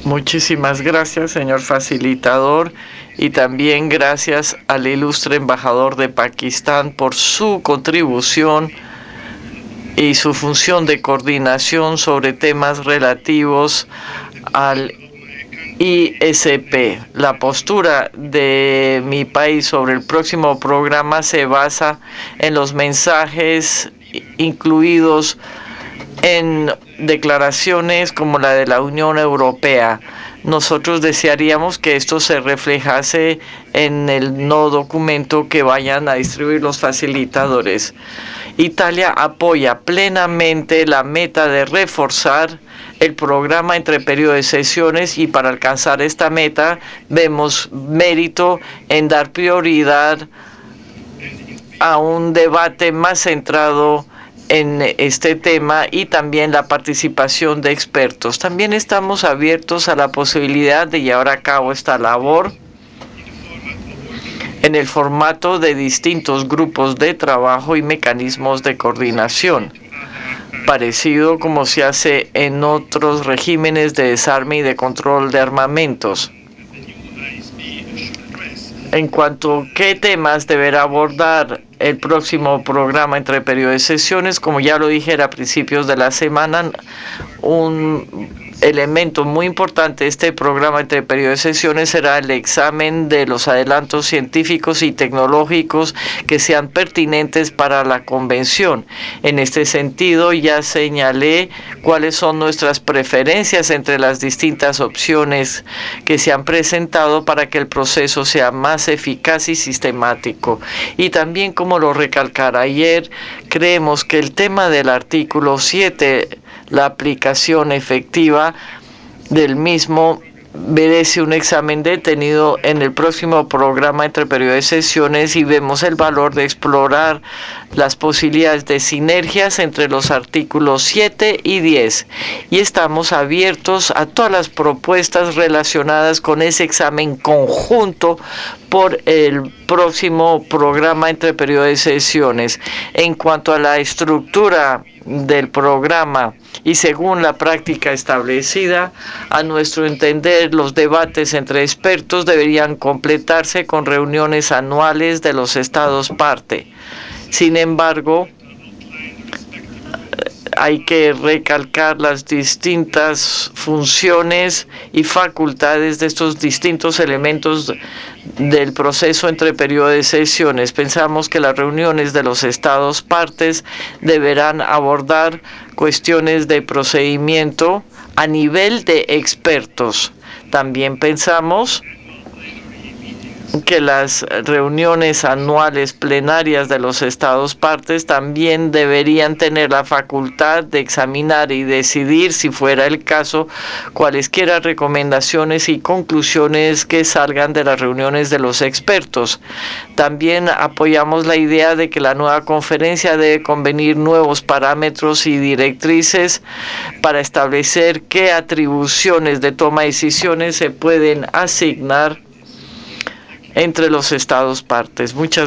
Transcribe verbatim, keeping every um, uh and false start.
Muchísimas gracias, señor facilitador, y también gracias al ilustre embajador de Pakistán por su contribución y su función de coordinación sobre temas relativos al I S P. La postura de mi país sobre el próximo programa se basa en los mensajes incluidos en declaraciones como la de la Unión Europea. Nosotros desearíamos que esto se reflejase en el no documento que vayan a distribuir los facilitadores. Italia apoya plenamente la meta de reforzar el programa entre periodo de sesiones, y para alcanzar esta meta vemos mérito en dar prioridad a un debate más centrado en este tema y también la participación de expertos. También estamos abiertos a la posibilidad de llevar a cabo esta labor en el formato de distintos grupos de trabajo y mecanismos de coordinación, parecido como se hace en otros regímenes de desarme y de control de armamentos. En cuanto a qué temas deberá abordar el próximo programa entre periodo de sesiones, como ya lo dije a principios de la semana, un elemento muy importante de este programa entre periodo de sesiones será el examen de los adelantos científicos y tecnológicos que sean pertinentes para la convención. En este sentido, ya señalé cuáles son nuestras preferencias entre las distintas opciones que se han presentado para que el proceso sea más eficaz y sistemático. Y también, como lo recalcara ayer, creemos que el tema del artículo siete, la aplicación efectiva del mismo, merece un examen detenido en el próximo programa entre periodo de sesiones, y vemos el valor de explorar las posibilidades de sinergias entre los artículos siete y diez. Y estamos abiertos a todas las propuestas relacionadas con ese examen conjunto por el próximo programa entre periodo de sesiones. En cuanto a la estructura del programa y según la práctica establecida, a nuestro entender, los debates entre expertos deberían completarse con reuniones anuales de los estados parte. Sin embargo, hay que recalcar las distintas funciones y facultades de estos distintos elementos del proceso entre periodo de sesiones. Pensamos que las reuniones de los estados partes deberán abordar cuestiones de procedimiento a nivel de expertos. También pensamos que las reuniones anuales plenarias de los estados partes también deberían tener la facultad de examinar y decidir, si fuera el caso, cualesquiera recomendaciones y conclusiones que salgan de las reuniones de los expertos. También apoyamos la idea de que la nueva conferencia debe convenir nuevos parámetros y directrices para establecer qué atribuciones de toma de decisiones se pueden asignar entre los estados partes. Muchas